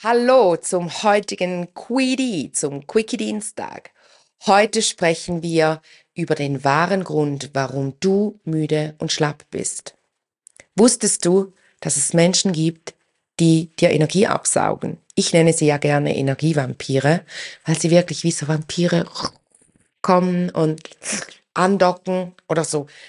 Hallo zum heutigen Quickie, zum Quickie-Dienstag. Heute sprechen wir über den wahren Grund, warum du müde und schlapp bist. Wusstest du, dass es Menschen gibt, die dir Energie absaugen? Ich nenne sie ja gerne Energievampire, weil sie wirklich wie so Vampire kommen und andocken oder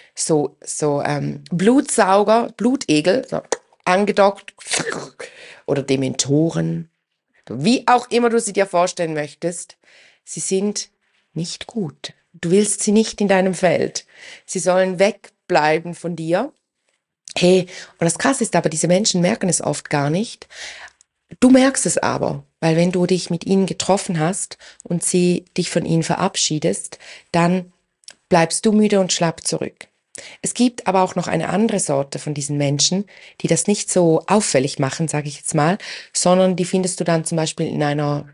Blutsauger, Blutegel, so angedockt oder Dementoren. Wie auch immer du sie dir vorstellen möchtest, sie sind nicht gut. Du willst sie nicht in deinem Feld. Sie sollen wegbleiben von dir. Hey, und das Krasse ist aber, diese Menschen merken es oft gar nicht. Du merkst es aber, weil wenn du dich mit ihnen getroffen hast und dich von ihnen verabschiedest, dann bleibst du müde und schlapp zurück. Es gibt aber auch noch eine andere Sorte von diesen Menschen, die das nicht so auffällig machen, sage ich jetzt mal, sondern die findest du dann zum Beispiel in einem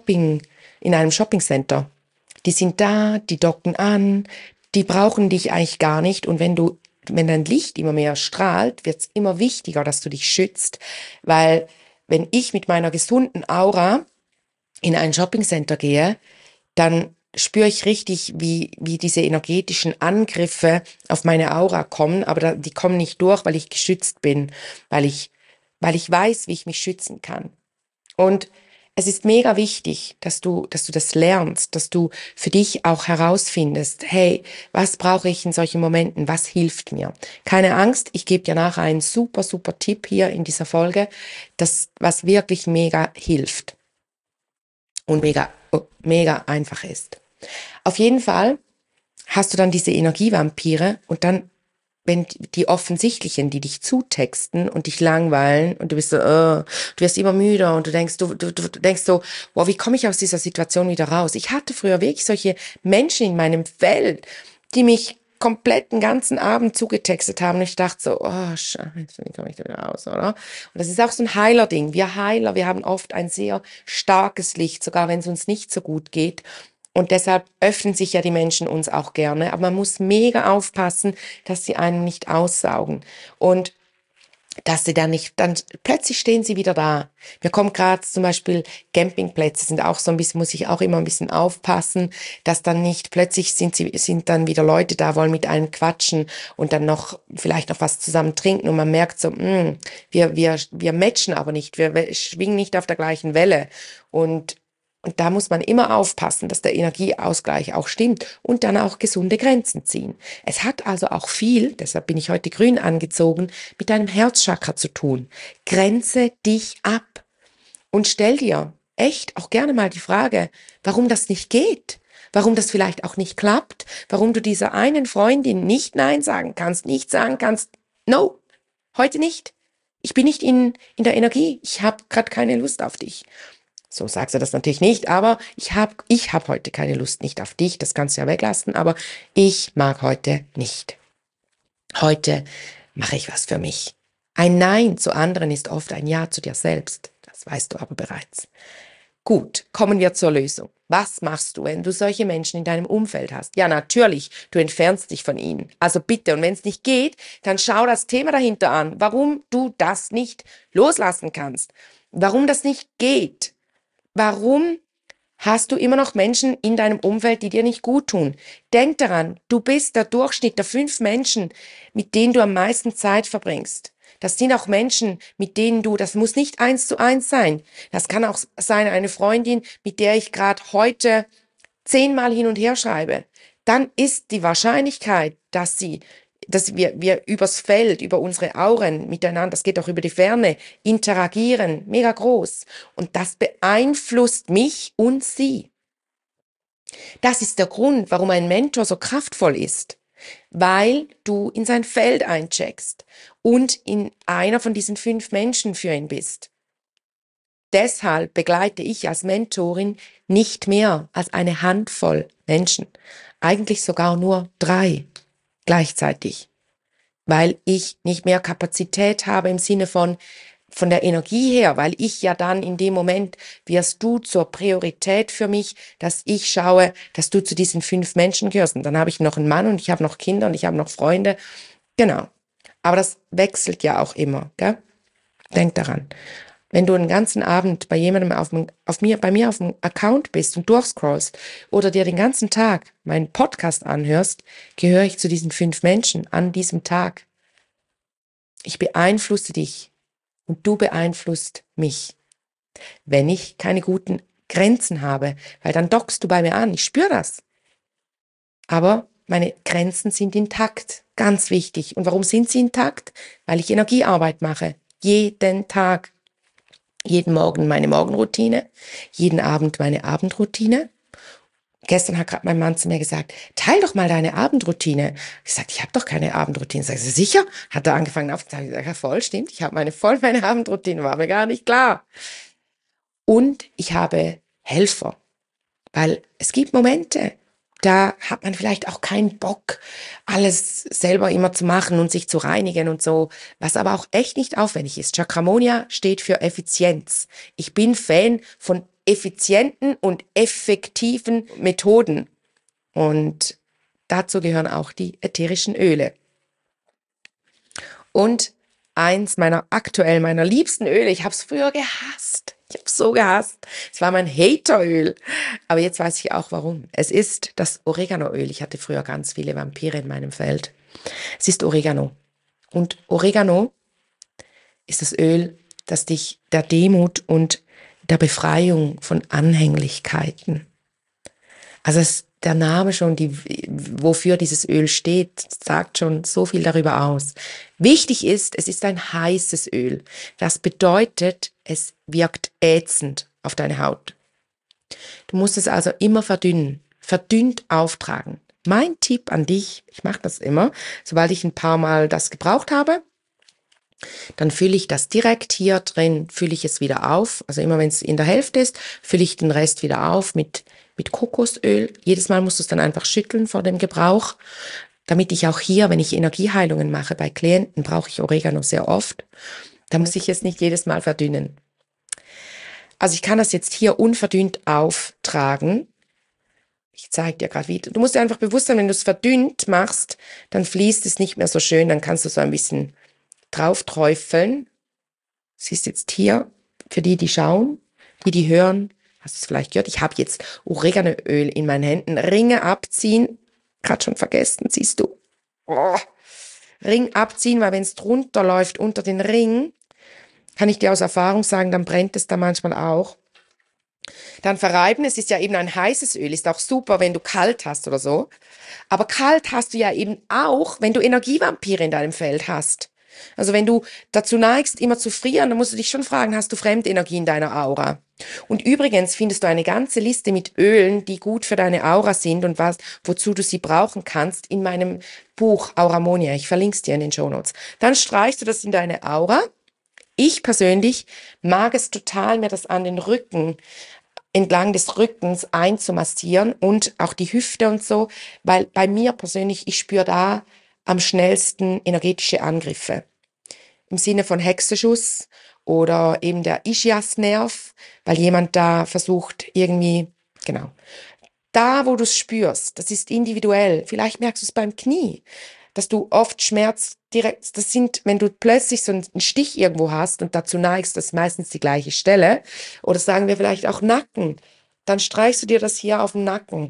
Shoppingcenter. Die sind da, die docken an, die brauchen dich eigentlich gar nicht. Und wenn dein Licht immer mehr strahlt, wird es immer wichtiger, dass du dich schützt, weil wenn ich mit meiner gesunden Aura in ein Shoppingcenter gehe, dann spüre ich richtig, wie diese energetischen Angriffe auf meine Aura kommen, aber die kommen nicht durch, weil ich geschützt bin, weil ich weiß, wie ich mich schützen kann. Und es ist mega wichtig, dass du das lernst, dass du für dich auch herausfindest, hey, was brauche ich in solchen Momenten, was hilft mir? Keine Angst, ich gebe dir nachher einen super, super Tipp hier in dieser Folge, was wirklich mega hilft und mega einfach ist. Auf jeden Fall hast du dann diese Energievampire und dann, wenn die offensichtlichen, die dich zutexten und dich langweilen und du bist so, du wirst immer müder und du denkst so, wow, wie komme ich aus dieser Situation wieder raus? Ich hatte früher wirklich solche Menschen in meinem Feld, die mich komplett den ganzen Abend zugetextet haben und ich dachte so, oh Scheiße, wie komme ich da wieder raus, oder? Und das ist auch so ein Heiler-Ding. Wir Heiler, wir haben oft ein sehr starkes Licht, sogar wenn es uns nicht so gut geht. Und deshalb öffnen sich ja die Menschen uns auch gerne. Aber man muss mega aufpassen, dass sie einen nicht aussaugen. Und dass sie dann plötzlich stehen sie wieder da. Mir kommt gerade zum Beispiel Campingplätze sind auch so ein bisschen, muss ich auch immer ein bisschen aufpassen, dass dann nicht plötzlich sind dann wieder Leute da, wollen mit einem quatschen und dann vielleicht noch was zusammen trinken und man merkt so, wir matchen aber nicht, wir schwingen nicht auf der gleichen Welle und da muss man immer aufpassen, dass der Energieausgleich auch stimmt und dann auch gesunde Grenzen ziehen. Es hat also auch viel, deshalb bin ich heute grün angezogen, mit deinem Herzchakra zu tun. Grenze dich ab und stell dir echt auch gerne mal die Frage, warum das nicht geht. Warum das vielleicht auch nicht klappt. Warum du dieser einen Freundin nicht Nein nicht sagen kannst, no, heute nicht. Ich bin nicht in der Energie. Ich habe gerade keine Lust auf dich. So sagst du das natürlich nicht, aber ich hab heute keine Lust nicht auf dich, das kannst du ja weglassen, aber ich mag heute nicht. Heute mache ich was für mich. Ein Nein zu anderen ist oft ein Ja zu dir selbst. Das weißt du aber bereits. Gut, kommen wir zur Lösung. Was machst du, wenn du solche Menschen in deinem Umfeld hast? Ja, natürlich, du entfernst dich von ihnen. Also bitte, und wenn es nicht geht, dann schau das Thema dahinter an, warum du das nicht loslassen kannst, warum das nicht geht. Warum hast du immer noch Menschen in deinem Umfeld, die dir nicht gut tun? Denk daran, du bist der Durchschnitt der 5 Menschen, mit denen du am meisten Zeit verbringst. Das sind auch Menschen, das muss nicht 1:1 sein. Das kann auch sein, eine Freundin, mit der ich gerade heute 10-mal hin und her schreibe. Dann ist die Wahrscheinlichkeit, dass wir übers Feld, über unsere Auren miteinander, das geht auch über die Ferne, interagieren, mega groß. Und das beeinflusst mich und sie. Das ist der Grund, warum ein Mentor so kraftvoll ist. Weil du in sein Feld eincheckst und in einer von diesen 5 Menschen für ihn bist. Deshalb begleite ich als Mentorin nicht mehr als eine Handvoll Menschen. Eigentlich sogar nur 3 gleichzeitig, weil ich nicht mehr Kapazität habe im Sinne von der Energie her, weil ich ja dann in dem Moment wirst du zur Priorität für mich, dass ich schaue, dass du zu diesen 5 Menschen gehörst. Und dann habe ich noch einen Mann und ich habe noch Kinder und ich habe noch Freunde. Genau. Aber das wechselt ja auch immer, gell? Denk daran. Wenn du den ganzen Abend bei jemandem bei mir auf dem Account bist und durchscrollst oder dir den ganzen Tag meinen Podcast anhörst, gehöre ich zu diesen 5 Menschen an diesem Tag. Ich beeinflusse dich und du beeinflusst mich. Wenn ich keine guten Grenzen habe, weil dann dockst du bei mir an, ich spüre das. Aber meine Grenzen sind intakt, ganz wichtig. Und warum sind sie intakt? Weil ich Energiearbeit mache, jeden Tag. Jeden Morgen meine Morgenroutine, jeden Abend meine Abendroutine. Gestern hat gerade mein Mann zu mir gesagt, teil doch mal deine Abendroutine. Ich sagte, ich habe doch keine Abendroutine. Sag ich, sicher? Hat er angefangen aufzusagen. Ich sage, ja voll, stimmt. Ich habe meine Abendroutine, war mir gar nicht klar. Und ich habe Helfer, weil es gibt Momente, da hat man vielleicht auch keinen Bock, alles selber immer zu machen und sich zu reinigen und so, was aber auch echt nicht aufwendig ist. Chakramonia steht für Effizienz. Ich bin Fan von effizienten und effektiven Methoden. Und dazu gehören auch die ätherischen Öle. Und eins meiner liebsten Öle, ich habe es früher gehasst. Ich habe es so gehasst. Es war mein Hateröl. Aber jetzt weiß ich auch warum. Es ist das Oreganoöl. Ich hatte früher ganz viele Vampire in meinem Feld. Es ist Oregano. Und Oregano ist das Öl, das dich der Demut und der Befreiung von Anhänglichkeiten. Also der Name schon, wofür dieses Öl steht, sagt schon so viel darüber aus. Wichtig ist, es ist ein heißes Öl. Das bedeutet, es wirkt ätzend auf deine Haut. Du musst es also immer verdünnt auftragen. Mein Tipp an dich, ich mache das immer, sobald ich ein paar Mal das gebraucht habe, dann fülle ich das direkt hier drin, fülle ich es wieder auf. Also immer wenn es in der Hälfte ist, fülle ich den Rest wieder auf mit Kokosöl. Jedes Mal musst du es dann einfach schütteln vor dem Gebrauch, damit ich auch hier, wenn ich Energieheilungen mache bei Klienten, brauche ich Oregano sehr oft. Da muss ich es nicht jedes Mal verdünnen. Also ich kann das jetzt hier unverdünnt auftragen. Ich zeige dir gerade wieder. Du musst dir einfach bewusst sein, wenn du es verdünnt machst, dann fließt es nicht mehr so schön, dann kannst du so ein bisschen drauf träufeln. Siehst jetzt hier, für die schauen, die hören, hast du es vielleicht gehört, ich habe jetzt Oreganoöl in meinen Händen. Ringe abziehen, gerade schon vergessen, siehst du. Oh. Ring abziehen, weil wenn es drunter läuft unter den Ring, kann ich dir aus Erfahrung sagen, dann brennt es da manchmal auch. Dann verreiben, es ist ja eben ein heißes Öl, ist auch super, wenn du kalt hast oder so. Aber kalt hast du ja eben auch, wenn du Energievampire in deinem Feld hast. Also wenn du dazu neigst, immer zu frieren, dann musst du dich schon fragen, hast du Fremdenergie in deiner Aura? Und übrigens findest du eine ganze Liste mit Ölen, die gut für deine Aura sind und wozu du sie brauchen kannst, in meinem Buch Auramonia. Ich verlinke es dir in den Shownotes. Dann streichst du das in deine Aura. Ich persönlich mag es total, mir das an den Rücken, entlang des Rückens einzumassieren und auch die Hüfte und so, weil bei mir persönlich, ich spüre da am schnellsten energetische Angriffe. Im Sinne von Hexenschuss oder eben der Ischiasnerv, weil jemand da versucht irgendwie, genau. Da, wo du es spürst, das ist individuell. Vielleicht merkst du es beim Knie, dass du oft Schmerz direkt, das sind, wenn du plötzlich so einen Stich irgendwo hast und dazu neigst, das ist meistens die gleiche Stelle, oder sagen wir vielleicht auch Nacken, dann streichst du dir das hier auf den Nacken,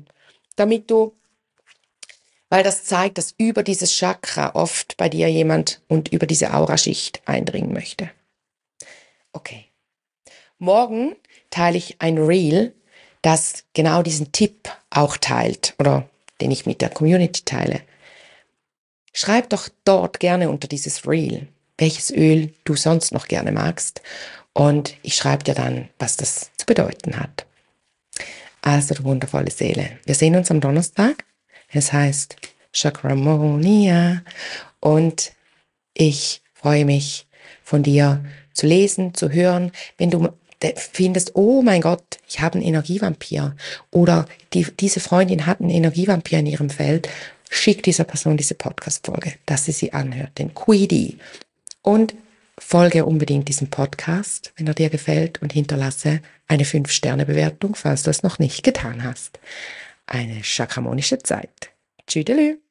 weil das zeigt, dass über dieses Chakra oft bei dir jemand und über diese Auraschicht eindringen möchte. Okay. Morgen teile ich ein Reel, das genau diesen Tipp auch teilt oder den ich mit der Community teile. Schreib doch dort gerne unter dieses Reel, welches Öl du sonst noch gerne magst und ich schreibe dir dann, was das zu bedeuten hat. Also, du wundervolle Seele. Wir sehen uns am Donnerstag. Es heißt Chakramonia und ich freue mich, von dir zu lesen, zu hören, wenn du findest, oh mein Gott, ich habe einen Energievampir oder diese Freundin hat einen Energievampir in ihrem Feld, schick dieser Person diese Podcast-Folge, dass sie anhört, den Quidi. Und folge unbedingt diesem Podcast, wenn er dir gefällt und hinterlasse eine 5-Sterne-Bewertung, falls du es noch nicht getan hast. Eine chakramonische Zeit. Tschüdelü.